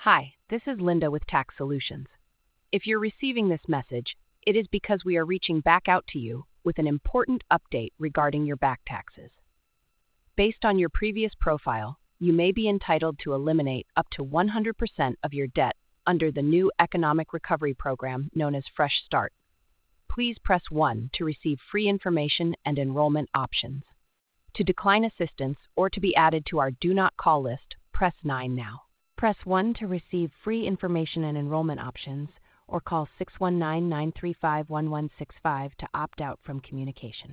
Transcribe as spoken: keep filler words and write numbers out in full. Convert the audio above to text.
Hi, this is Linda with Tax Solutions. If you're receiving this message, it is because we are reaching back out to you with an important update regarding your back taxes. Based on your previous profile, you may be entitled to eliminate up to one hundred percent of your debt under the new economic recovery program known as Fresh Start. Please press one to receive free information and enrollment options. To decline assistance or to be added to our Do Not Call list, press nine now. Press one to receive free information and enrollment options, or call six one nine, nine three five, one one six five to opt out from communication.